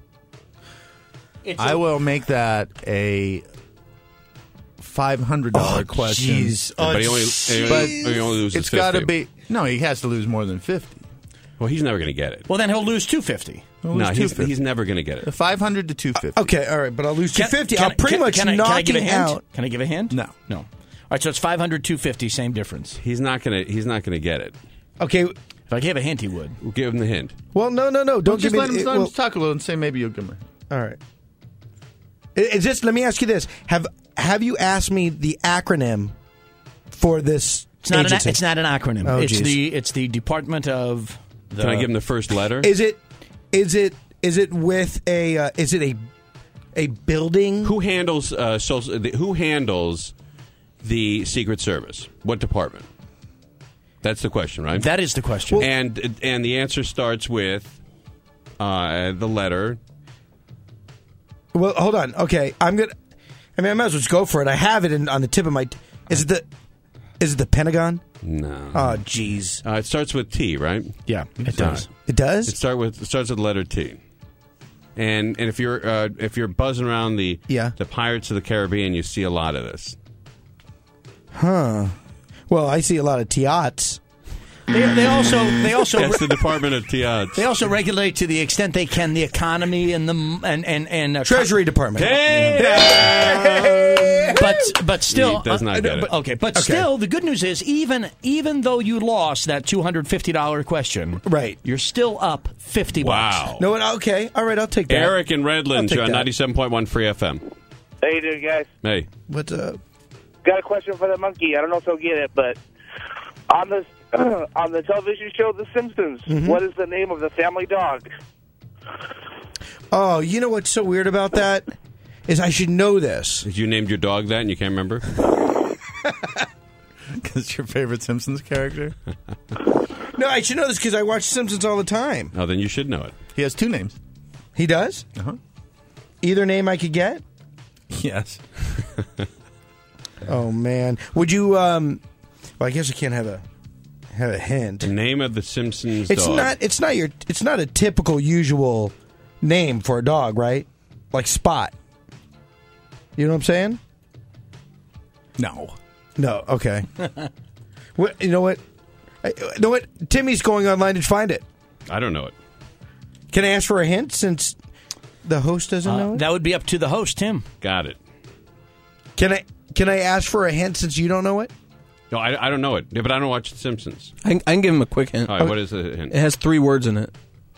F: It's
E: I
F: a-
E: will make that a five hundred dollar
G: Oh,
E: question.
G: jeez. Oh,
D: but he only, he
E: But
D: only, he only loses
E: it's got to
D: fifty.
E: be no. He has to lose more than fifty.
D: Well, he's never going to get it.
F: Well, then he'll lose two hundred fifty
E: He'll
D: No,
E: lose
D: he's,
E: 250.
D: he's never going to get it.
E: five hundred to two fifty.
G: Okay, all right, but I'll lose two
F: Can-
G: fifty.
F: can
G: I'm
F: I-
G: pretty
F: can-
G: much
F: can I,
G: knocking
F: can I give a hint?
G: out.
F: Can I give a hint?
E: No.
F: No. All right, so it's five hundred, two fifty, same difference.
D: He's not going to. He's not going to get it.
G: Okay,
F: If I gave a hint, he would.
D: We'll give him the hint.
G: well, no, no, no. Don't
E: Don't
G: give
E: just
G: me
E: let him,
G: the-
E: let him
G: well,
E: talk a little and say maybe you'll give him.
G: all right. Is this? Let me ask you this: Have Have you asked me the acronym for this
F: It's not, an,
G: agency?
F: it's not an acronym.
G: Oh,
F: it's
G: geez.
F: the it's the Department of. The,
D: Can I give him the first letter?
G: Is it? Is it? Is it with a? Uh, is it a? A building?
D: Who handles uh, social? The, who handles the Secret Service? What department? That's the question, right?
F: That is the question.
D: and and the answer starts with uh, the letter.
G: Well, hold on. Okay, I'm gonna. I mean, I might as well just go for it. I have it in, on the tip of my. T- is it the? Is it the Pentagon?
D: No.
G: Oh, jeez.
D: Uh, it starts with T, right?
F: yeah, it does.
G: It does.
D: It start with it starts with the letter T. And and if you're uh, if you're buzzing around the
G: Yeah.
D: the Pirates of the Caribbean, you see a lot of this.
G: Huh. Well, I see a lot of T-ots.
F: They, they also they also
D: That's the Department of T-ots.
F: they also regulate to the extent they can the economy and the and and and uh,
G: Treasury Department.
F: but but still
D: He does not
F: uh,
D: get it.
F: but- okay, but
G: Okay.
F: still the good news is even even though you lost that two hundred fifty dollars question,
G: Right.
F: you're still up fifty
D: Wow.
F: bucks.
G: No, what- okay. All right, I'll take that.
D: Eric and Redlands,
G: I'll take
D: you're on
G: that.
D: ninety-seven point one Free F M.
J: How you doing, guys?
D: Hey.
G: What's up?
J: Got a question for the monkey. I don't know if he'll get it, but on the on the television show The Simpsons,
G: Mm-hmm.
J: what is the name of the family dog?
G: Oh, you know what's so weird about that? Is I should know this.
D: Did you named your dog that and you can't remember?
E: Because your favorite Simpsons character?
G: No, I should know this because I watch Simpsons all the time.
D: Oh, then you should know it.
E: He has two names.
G: He does?
E: Uh-huh.
G: Either name I could get?
E: Yes.
G: Oh, man. Would you, um... Well, I guess I can't have a have a hint.
D: The name of the Simpsons
G: It's
D: dog.
G: not it's not your it's not a typical usual name for a dog, right? Like Spot. You know what I'm saying?
E: No.
G: No, okay. What, you know what? I, you know what? Timmy's going online to find it.
D: I don't know it.
G: Can I ask for a hint since the host doesn't
F: Uh,
G: know it?
F: that would be up to the host, Tim.
D: Got it.
G: Can I can I ask for a hint since you don't know it?
D: No, I, I don't know it. Yeah, but I don't watch The Simpsons.
L: I can, I can give him a quick hint.
D: All right, what is the hint?
L: It has three words in it.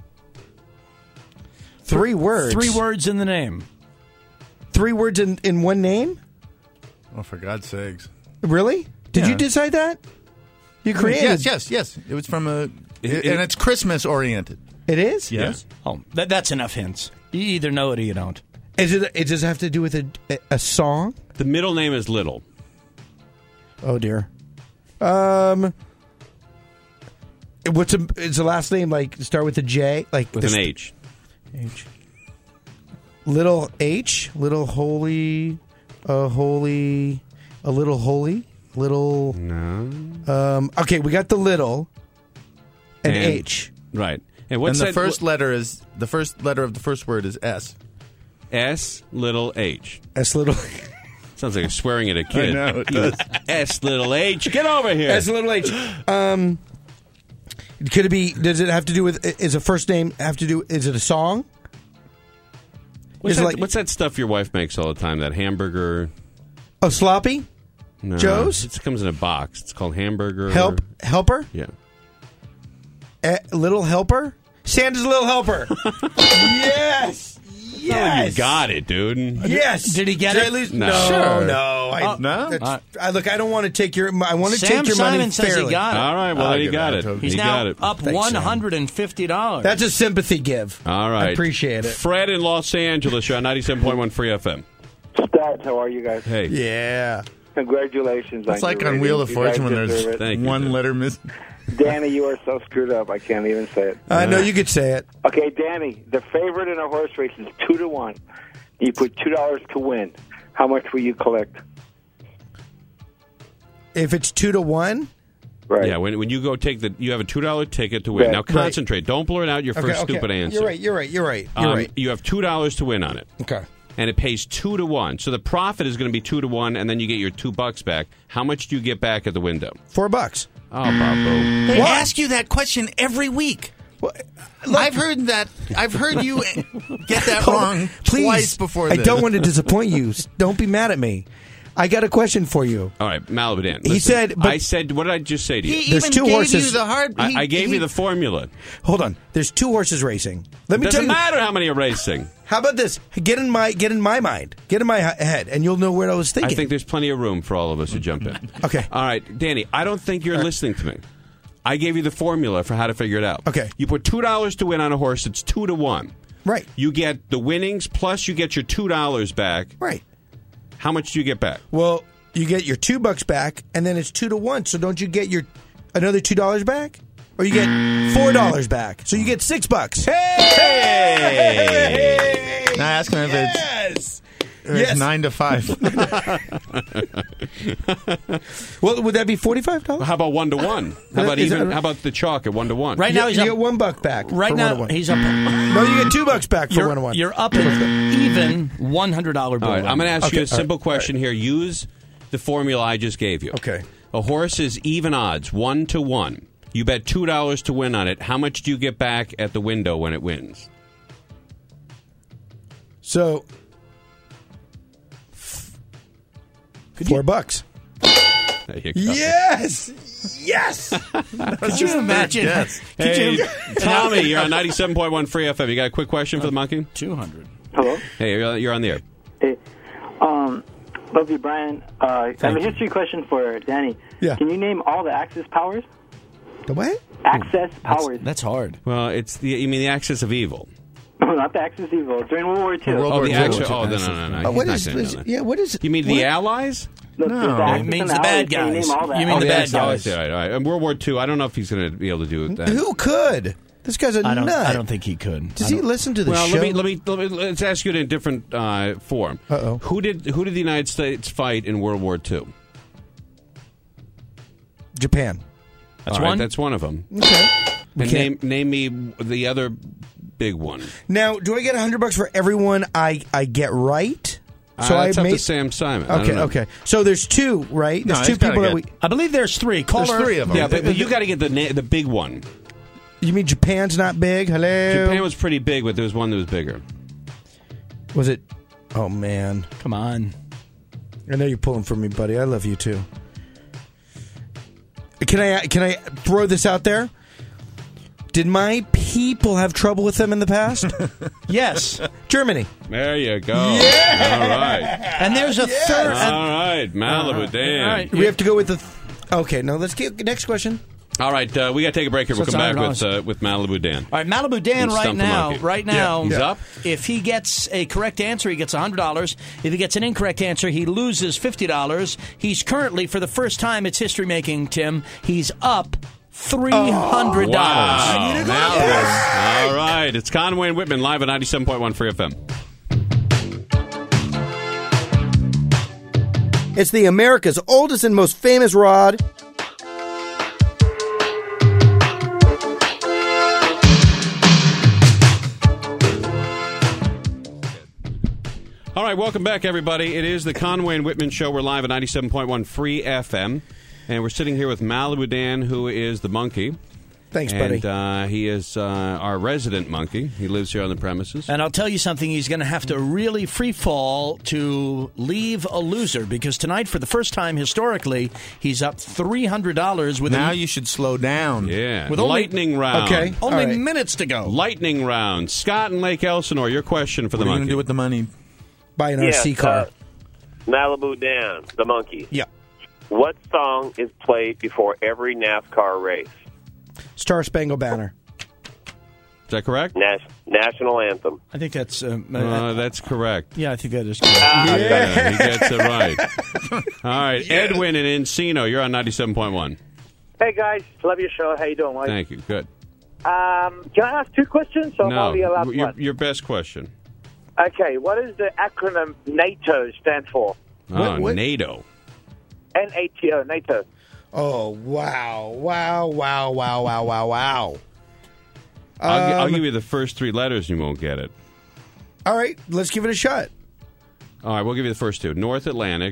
G: Three words.
F: Three words in the name.
G: Three words in, in one name?
E: Oh, for God's sakes.
G: Really? Did
E: Yeah.
G: you decide that? You created
E: Yes, yes, yes. It was from a...
D: It-
E: and it's Christmas-oriented.
G: It is?
E: Yes.
F: Oh, that, that's enough hints. You either know it or you don't.
G: Is it it does it have to do with a, a, a song?
D: The middle name is Little.
G: Oh dear. Um What's a, is the last name like start with a J? Like
D: With
G: this-
D: an H.
G: H. Little H, little holy, a holy, a little holy, little.
D: No.
G: Um, okay, we got the little, and,
D: And-
G: H.
D: Right. And what's
E: and the
D: that?
E: first letter is... The first letter of the first word is S.
D: S little H.
G: S little.
D: Sounds like you're swearing at a kid.
E: I know, it does.
D: S little H. Get over here.
G: S little H. Um, could it be? Does it have to do with? Is a first name have to do? Is it a song?
D: What's
G: Is it
D: that,
G: like-
D: what's that stuff your wife makes all the time? That hamburger?
G: Oh, sloppy.
D: No,
G: Joe's?
D: It comes in a box. It's called hamburger.
G: Help helper.
D: Yeah.
G: Eh, little helper. Santa's Little Helper. Yes.
D: Oh,
G: Yes.
D: you got it, dude.
G: Yes.
F: Did he get
G: Did
F: it?
G: I lose?
D: No.
G: No.
D: Sure.
G: No. I,
F: Oh,
E: no?
G: that's- I, look, I don't want to take your. I want to
F: Sam
G: take your
F: Simon
G: money
F: says
G: fairly.
F: he got it.
D: All right, well,
E: I'll
D: then you
E: give
D: got
E: that
D: it.
E: to him.
F: He's
D: you
F: now
D: got it.
F: up
G: Thanks,
F: one hundred fifty dollars.
G: That's a sympathy give.
D: All right.
G: I appreciate it.
D: Fred in Los Angeles, you're on ninety-seven point one Free F M.
J: Stats, how are you guys?
D: Hey.
G: Yeah.
J: Congratulations.
E: It's
J: on
E: like
J: your
E: on Wheel
J: ratings.
E: of
J: You guys
E: Fortune when
J: deserve
E: there's
J: it.
D: Thank you,
E: one
D: dude.
E: letter missing.
J: Danny, you are so screwed up. I can't even say it.
G: I know you could say it.
J: Okay, Danny, the favorite in a horse race is two to one. You put two dollars to win. How much will you collect?
G: If it's two to one.
J: Right.
D: Yeah, when when you go take the, you have a two dollar ticket to win.
J: Right.
D: Now concentrate. Don't blurt out your
G: Okay,
D: first
G: okay.
D: stupid answer.
G: You're right. You're right. You're right. You're
D: Um,
G: right.
D: You have two dollars to win on it.
G: Okay.
D: And it pays two to one. So the profit is going to be two to one, and then you get your two bucks back. How much do you get back at the window?
G: Four bucks.
D: Oh, Bobo.
M: They
G: What?
M: ask you that question every week. I've heard that. I've heard you get that wrong
G: Please,
M: twice before.
G: I
M: this.
G: don't want to disappoint you. Don't be mad at me. I got a question for you.
D: All right, Malibu Dan.
G: He
D: listen.
G: said- but-
D: I said, what did I just say to you?
M: He
G: There's
M: even
G: two
M: gave
G: horses.
M: you the hard.
D: I,
M: he-
D: I gave
M: he-
D: you the formula.
G: Hold on. There's two horses racing. Let me
D: Doesn't
G: tell you.
D: matter how many are racing.
G: How about this? Get in my get in my mind. Get in my he- head, and you'll know what I was
D: I
G: thinking.
D: think there's plenty of room for all of us to jump in.
G: Okay.
D: All right, Danny, I don't think you're listening to me. I gave you the formula for how to figure it out.
G: Okay.
D: You put two dollars to win on a horse, it's two to one.
G: Right.
D: You get the winnings, plus you get your two dollars back.
G: Right.
D: How much do you get back?
G: Well, you get your two bucks back, and then it's two to one. So don't you get your another two dollars back, or you get four dollars back? So you get six bucks.
D: Hey!
E: Now ask him if it's,
G: Yes.
E: if it's
G: Yes.
E: nine to five.
G: Well, would that be forty-five dollars?
D: How about one to one? How about
G: Is that
D: even?
G: right?
D: How about the chalk at one to one?
F: Right
G: You,
F: now he's
G: you
F: up.
G: get one buck back.
F: Right
G: for
F: now
G: one to one.
F: he's up.
G: No, you get two bucks back for
F: You're,
G: one to one.
F: you're up an even one hundred dollar bill.
D: All right, I'm going to ask you
G: Okay,
D: a simple
G: all right,
D: question here. Use the formula I just gave you.
G: Okay.
D: A horse is even odds, one to one. You bet two dollars to win on it. How much do you get back at the window when it wins?
G: So four bucks.
D: There you go.
G: Yes. Yes.
F: Could you imagine?
E: Yes.
F: Could
D: Hey,
F: you,
D: Tommy, you're on ninety-seven point one Free F M. You got a quick question for the monkey?
F: two hundred.
N: Hello.
D: Hey, you're you're on the air.
N: Hey, um, love you, Brian. Uh, I have
G: Thank
N: a
G: you.
N: history question for Danny.
G: Yeah.
N: Can you name all the Axis powers?
G: The what?
N: Access powers.
F: That's hard.
D: Well, it's the you mean the axis of evil?
N: Not the Axis evil. During World War Two.
E: World
D: Oh,
E: War
D: the
E: Two.
D: axis. Oh, no, no, no, no.
G: Uh, what
D: He's
G: is?
D: not
G: is
D: gonna know that.
G: yeah. What is?
D: You mean
G: what?
D: the Allies?
N: Look,
E: No.
N: there's the
E: It
N: Axis
F: means
N: and
F: the bad
N: Allies. Can you
F: guys.
N: name all that?
F: You mean
D: Oh,
F: the
D: the
F: bad
D: axis.
F: guys.
D: All right, all right. In World War Two, I don't know if he's going to be able to do it. Then.
G: Who could? This guy's a
F: I don't.
G: nut.
F: I don't think he could.
G: Does
F: I
G: he
F: don't-
G: listen to the
D: Well,
G: show?
D: let me, let me let me let's ask you it in a different uh, form.
G: Uh-oh.
D: Who did who did the United States fight in World War Two?
G: Japan.
F: That's
D: All right,
F: one.
D: That's one of them.
G: Okay.
D: And
G: can't-
D: name name me the other big one.
G: Now, do I get a hundred bucks for everyone I I get right?
D: So uh, that's
G: I
D: up
G: made.
D: to Sam Simon. I don't
G: Okay.
D: know.
G: Okay. So there's two, right?
E: No,
G: There's
E: he's
G: two
E: gotta
G: people that
E: get-
G: we.
F: I believe there's three. Caller.
E: There's three of them.
D: Yeah, but, but you got to get the na- the big one.
G: You mean Japan's not big? Hello.
D: Japan was pretty big, but there was one that was bigger.
G: Was it? Oh man.
F: Come on.
G: I know you're pulling for me, buddy. I love you too. Can I can I throw this out there? Did my people have trouble with them in the past?
F: Yes.
G: Germany.
D: There you go. Yeah. All right.
F: And there's a third.
D: All right. Malibu Dan.
F: All right.
G: We have to go with the. Th- okay, no. Let's get next question.
D: All right. Uh, we got to take a break here.
F: So
D: We'll
F: it's
D: come back
F: one
D: with
F: hundred
D: uh, with Malibu Dan.
F: All right, Malibu Dan
D: And
F: right
D: Stump the
F: now.
D: Monkey.
F: Right now,
D: He's up.
F: If he gets a correct answer, he gets one hundred dollars. If he gets an incorrect answer, he loses fifty dollars. He's currently, for the first time, it's history making, Tim, he's up three hundred dollars.
D: Wow. Malibu. All right. It's Conway and Whitman live at ninety-seven point one Free F M.
G: It's the America's oldest and most famous rod.
D: All right, welcome back, everybody. It is the Conway and Whitman Show. We're live at ninety-seven point one Free F M. And we're sitting here with Malibu Dan, who is the monkey.
G: Thanks,
D: and,
G: buddy.
D: uh, he is uh, our resident monkey. He lives here on the premises.
F: And I'll tell you something, he's going to have to really free fall to leave a loser, because tonight, for the first time historically, he's up three hundred dollars with
M: Now
F: a,
M: you should slow down.
D: Yeah.
F: with only-
D: Lightning round.
G: Okay.
F: only
G: All right.
F: minutes to go.
D: Lightning round. Scott and Lake Elsinore, your question for
M: What
D: the
M: are you
D: monkey.
M: going to do with the money?
G: Buy an R C
O: Yes,
G: car.
O: uh, Malibu Dan, the monkey.
G: Yeah.
O: What song is played before every NASCAR race?
G: Star Spangled Banner.
D: Is that correct?
O: Nas- National Anthem.
F: I think that's... Um,
D: Uh, that's correct.
F: yeah, I think that is correct.
D: Yeah, he gets it right. All right. Edwin in Encino, you're on ninety-seven point one.
P: Hey guys, love your show. How you doing, Mike?
D: Thank you. Good.
P: Um, can I ask two questions? Or
D: No,
P: only allowed
D: your,
P: one?
D: your best question.
P: Okay, what does the acronym NATO stand for?
D: Oh,
G: What- what-
D: NATO.
P: N A T O, NATO.
G: Oh, wow. Wow, wow, wow, wow, wow, wow.
D: I'll, gi- I'll
G: Um,
D: give you the first three letters and you won't get it.
G: All right, let's give it a shot.
D: All right, we'll give you the first two. North Atlantic.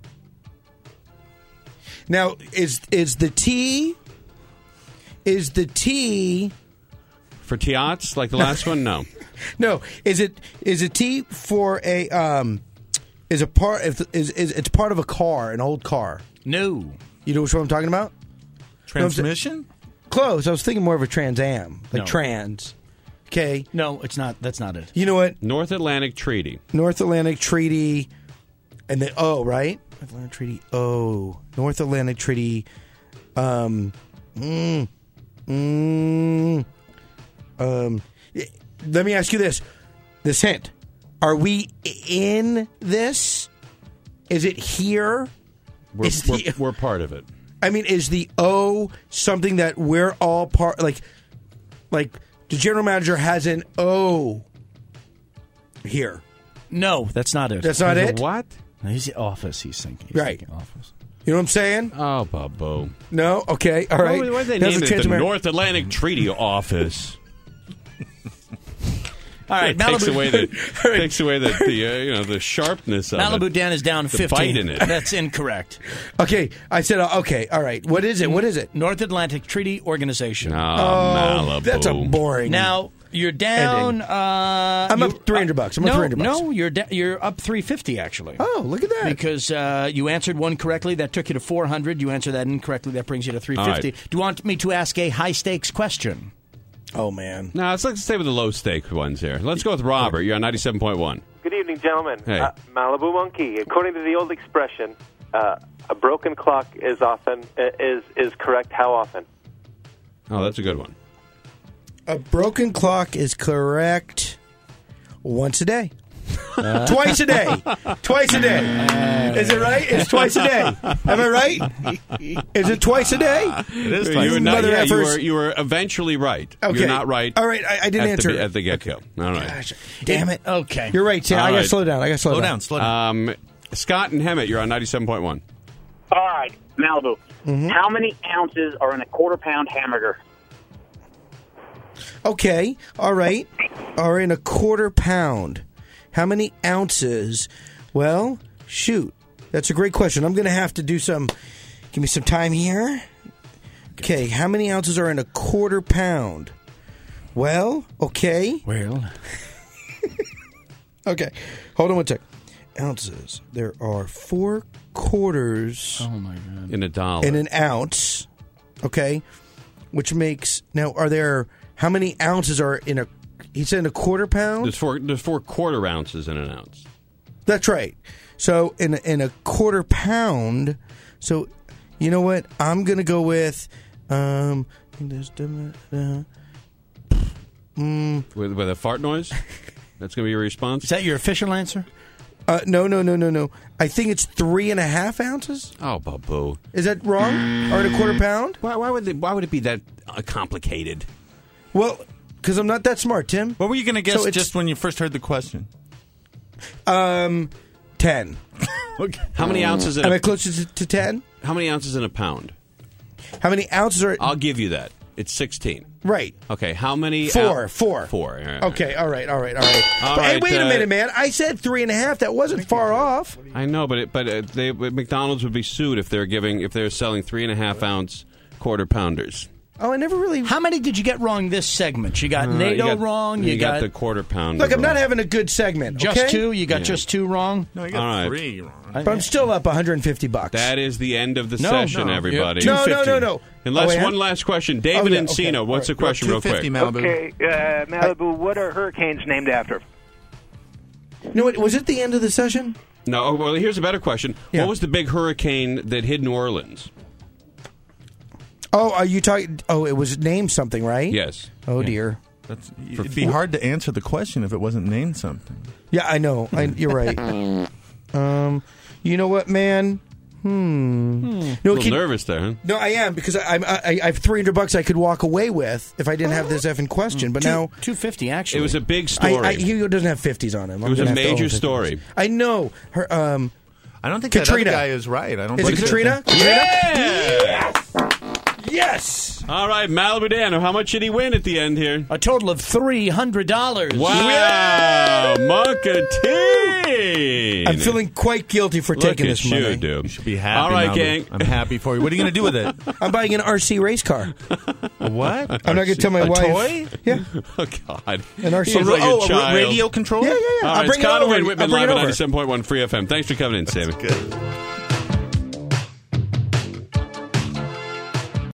G: Now, is is the T... Is the T...
D: For Tiats, like the last one? No.
G: No, is it is it T for a... um? Is a part... Is, is, is It's part of a car, an old car.
F: No.
G: You know which one I'm talking about?
M: Transmission?
G: Close. I was thinking more of a Trans Am. Like
F: No.
G: trans. Okay.
F: No, it's not. That's not it.
G: You know what?
D: North Atlantic Treaty.
G: North Atlantic Treaty, and the O, right? North Atlantic Treaty O. North Atlantic Treaty. Um. Mm, mm, um. Let me ask you this. This hint. Are we in this? Is it here?
D: We're,
G: Is
D: we're,
G: the-
D: we're part of it.
G: I mean, is the O something that we're all part? Like, like the general manager has an O here.
F: No, that's not it.
G: That's not
D: There's a
G: it?
D: What?
F: He's the office. He's thinking. He's
G: Right.
F: thinking office.
G: You know what I'm saying?
D: Oh, Bubbo.
G: No? Okay. All right.
D: Why, why they
G: That's
D: name
G: a
D: it the
G: Transamerica-
D: North Atlantic Treaty Office?
F: All right,
D: It takes
F: Malibu-
D: away the takes away the, the uh, you know the sharpness of
F: Malibu
D: it.
F: Dan is down
D: The
F: fifteen.
D: bite in it.
F: That's incorrect.
G: Okay. I said, uh, okay. All right. What is it? What is it?
F: North Atlantic Treaty Organization.
D: Oh,
G: Oh,
D: Malibu.
G: that's a boring.
F: Now you're down.
G: Ending.
F: Uh,
G: I'm
F: you-
G: up three hundred bucks. I'm up
F: no,
G: three hundred bucks.
F: no, you're da- you're up three fifty actually.
G: Oh, look at that.
F: Because uh, you answered one correctly, that took you to four hundred. You answered that incorrectly, that brings you to three fifty.
D: All right.
F: Do you want me to ask a high stakes question?
G: Oh, man.
D: No, let's, let's stay with the low stake ones here. Let's go with Robert. You're on ninety-seven point one.
Q: Good evening, gentlemen.
D: Hey.
Q: Uh, Malibu monkey. According to the old expression, uh, a broken clock is often uh, is is correct. How often?
D: Oh, that's a good one.
G: A broken clock is correct once a day. Twice a day. Twice a day. Is it right? It's twice a day. Am I right? Is it twice a day?
D: It is
G: twice.
D: you were not,
G: Mother
D: yeah, you
G: effers.
D: were you were eventually right.
G: Okay.
D: You're not right.
G: All right, I, I didn't
D: at
G: answer
D: the,
G: it.
D: at the get go. All right.
G: Gosh, damn it.
F: Okay.
G: You're right, Tim.
D: All
G: I got to
D: right.
G: slow down. I got to slow,
M: Slow
G: down.
M: down, slow down.
D: Um, Scott and Hemet, you're on ninety-seven point one.
R: All right, Malibu.
G: Mm-hmm.
R: How many ounces are in a quarter pound hamburger?
G: Okay. All right. Are in a quarter pound. How many ounces? Well, shoot. That's a great question. I'm going to have to do some. Give me some time here. Okay. How many ounces are in a quarter pound? Well, okay.
F: Well.
G: Okay. Hold on one sec. Ounces. There are four quarters.
F: Oh, my God.
D: In a dollar.
G: In an ounce. Okay. Which makes. Now, are there. How many ounces are in a. He said in a quarter pound?
D: There's four, there's four quarter ounces in an ounce.
G: That's right. So in a, in a quarter pound. So you know what? I'm gonna go with. Um, mm,
D: With, with a fart noise? That's going to be your response?
F: Is that your official answer?
G: uh, no, no, no, no, no. I think it's three and a half ounces.
D: Oh, Babu.
G: Is that wrong? Or in a quarter pound?
D: Why, why would they, why would it be that uh, complicated?
G: Well, because I'm not that smart, Tim.
M: What were you going to guess
G: So it's-
M: just when you first heard the question?
G: Um, ten.
D: How many ounces in
G: Am
D: a,
G: I closer to, to ten?
D: how many ounces in a pound?
G: How many ounces are?
D: I'll give you that. It's sixteen.
G: Right.
D: Okay, how many?
G: Four.
D: ou-
G: Four.
D: Four. all right.
G: Okay. All right. All right. All right.
D: All
G: hey,
D: right,
G: wait a
D: uh,
G: minute, man. I said three and a half. That wasn't far off.
D: I know, but it, but uh, they McDonald's would be sued if they're giving if they're selling three and a half ounce quarter pounders.
G: Oh, I never really.
F: How many did you get wrong this segment? You got
D: Uh,
F: NATO
D: you got-
F: wrong.
D: You,
F: You,
D: got, the quarter pound.
G: Look, I'm not having a good segment.
F: just
G: okay?
F: two. You got
D: Yeah.
F: just two wrong.
E: No, you got
D: All right.
E: three wrong.
G: But I'm still up one hundred fifty bucks.
D: That is the end of the
F: No,
D: session,
E: no.
D: everybody.
G: no, no, no, no.
D: Unless
G: Oh, wait,
D: one
G: huh?
D: last question. David
G: Oh, yeah,
D: Encino,
G: okay.
D: what's
G: All
D: the question real quick?
E: Malibu.
P: Okay, uh, Malibu, what are hurricanes named after?
G: You know what? Was it the end of the session?
D: No, oh, well, here's a better question.
G: Yeah.
D: What was the big hurricane that hit New Orleans?
G: Oh, are you talking? Oh, it was named something, right?
D: Yes.
G: Oh dear.
E: That's, it'd be hard to answer the question if it wasn't named something.
G: Yeah, I know. I, you're right. um, you know what, man? Hmm.
D: A
G: No,
D: little
G: can-
D: nervous there, huh?
G: No, I am because I, I'm- I, I have three hundred bucks I could walk away with if I didn't have this effing question. But now
F: two fifty actually.
D: It was a big
G: I,
D: story.
G: I, he doesn't have fifties on him.
D: It
G: I'm
D: was a
G: gonna have to
D: major
G: own fifties.
D: story.
G: I know. Her. Um,
E: I don't think
G: Katrina.
E: that other guy is right. I don't
G: Is it
E: think
G: Katrina?
D: Yeah!
G: Yes.
D: All right, Malibu Dan, how much did he win at the end here?
F: a total of three hundred dollars.
D: Wow! Munkatine!
G: I'm feeling quite guilty for
D: Look
G: taking
D: at
G: this
D: you,
G: money.
D: dude.
E: You should be happy.
D: All right,
E: Malibu.
D: gang.
E: I'm happy for you. What are you going to do with it?
G: I'm buying an R C race car.
E: A what?
G: I'm not going to tell my
E: A
G: wife.
E: toy?
G: Yeah.
D: Oh, God.
G: An R C.
D: He's like a
E: oh, a
D: child.
E: radio controller?
G: Yeah, yeah, yeah.
D: All
G: I'll
D: right,
G: bring
D: it's
G: it
D: Conway
G: over.
D: and Whitman
G: I'll bring
D: live
G: it
D: at
G: over.
D: ninety-seven point one Free F M. Thanks for coming in, Sammy.
E: Good.